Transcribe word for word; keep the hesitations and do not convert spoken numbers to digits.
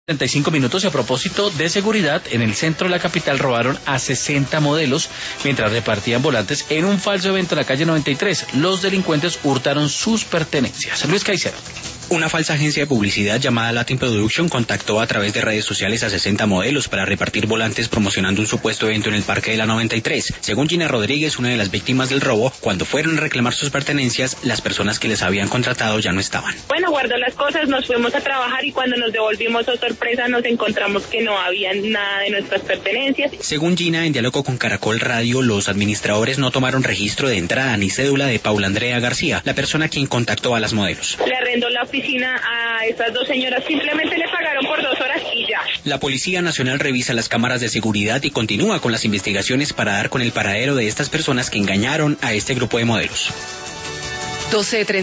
treinta y cinco minutos y a propósito de seguridad, en el centro de la capital robaron a sesenta modelos mientras repartían volantes en un falso evento en la calle noventa y tres. Los delincuentes hurtaron sus pertenencias. Luis Caicedo. Una falsa agencia de publicidad llamada Latin Production contactó a través de redes sociales a sesenta modelos para repartir volantes promocionando un supuesto evento en el Parque de la noventa y tres. Según Gina Rodríguez, una de las víctimas del robo, cuando fueron a reclamar sus pertenencias, las personas que les habían contratado ya no estaban. Bueno, guardó las cosas, nos fuimos a trabajar y cuando nos devolvimos, oh sorpresa, nos encontramos que no había nada de nuestras pertenencias. Según Gina, en diálogo con Caracol Radio, los administradores no tomaron registro de entrada ni cédula de Paula Andrea García, la persona quien contactó a las modelos. Le arrendó la oficina a estas dos señoras, simplemente le pagaron por dos horas y ya. La Policía Nacional revisa las cámaras de seguridad y continúa con las investigaciones para dar con el paradero de estas personas que engañaron a este grupo de modelos. doce